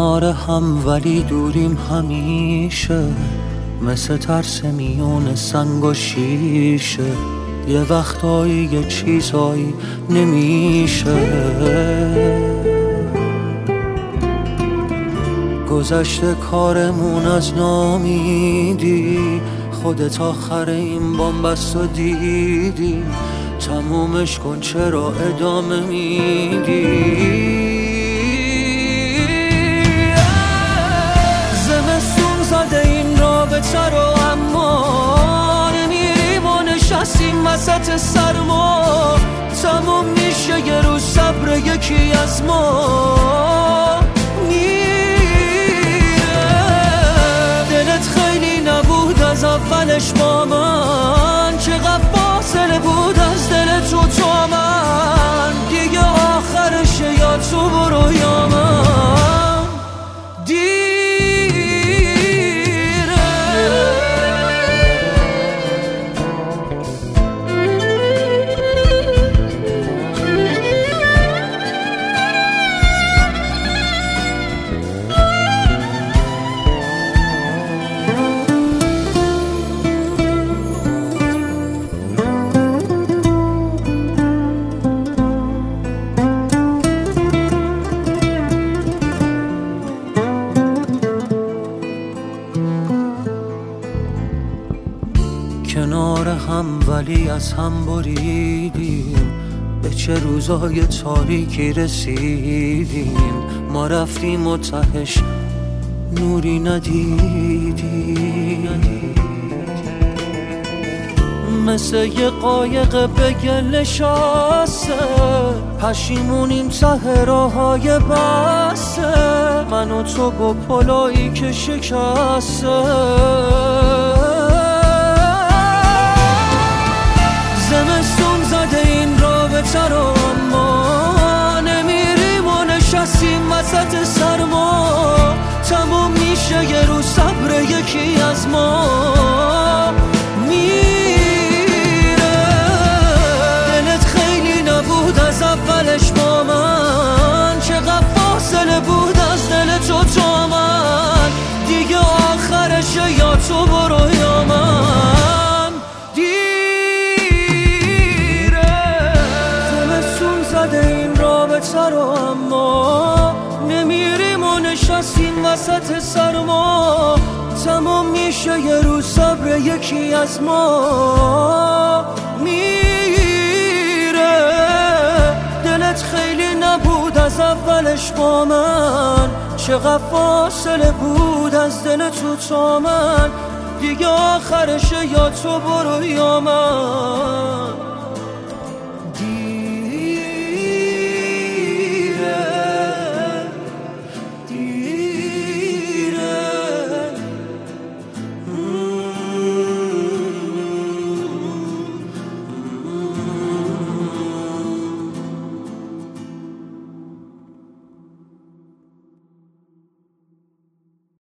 کنار هم ولی دوریم همیشه، مثل ترس میون سنگ و شیشه. یه وقتایی یه چیزایی نمیشه. گذشته کارمون از نامیدی، خودت آخر این بامبست و دیدی. تمومش کن چرا ادامه میدی؟ زمستون زده این رابطه رو، اما نمیریم و نشستیم وسط سرما. تموم میشه یه روز صبر یکی از ما میره. دلت خیلی نبود از اولش با من، چقدر فاصله بود از دل تو تا من. دیگه آخرشه یا تو برو یا من. کنار هم ولی از هم بریدیم، به چه روزای تاریکی رسیدیم. ما رفتیم و تهش نوری ندیدیم. مثل یه قایق به گل نشسته، پشیمونیم ته راههای بسته. من و تو با پلایی که شکسته. زمستون زده این رابطه رو، اما نمیریم و نشستیم وسط سرما. تموم میشه یه روز صبر یکی از ما میره. دلت خیلی نبود از اولش با من، چقدر فاصله بود از دل تو تا من. دیگه آخرشه یا تو برو یا من. اما نمیریم و نشستیم وسط سرما. تمام میشه یه روز صبر یکی از ما میره. دلت خیلی نبود از اولش با من، چقدر فاصله بود از دل تو تا من. دیگه آخرشه یا تو برو یا من.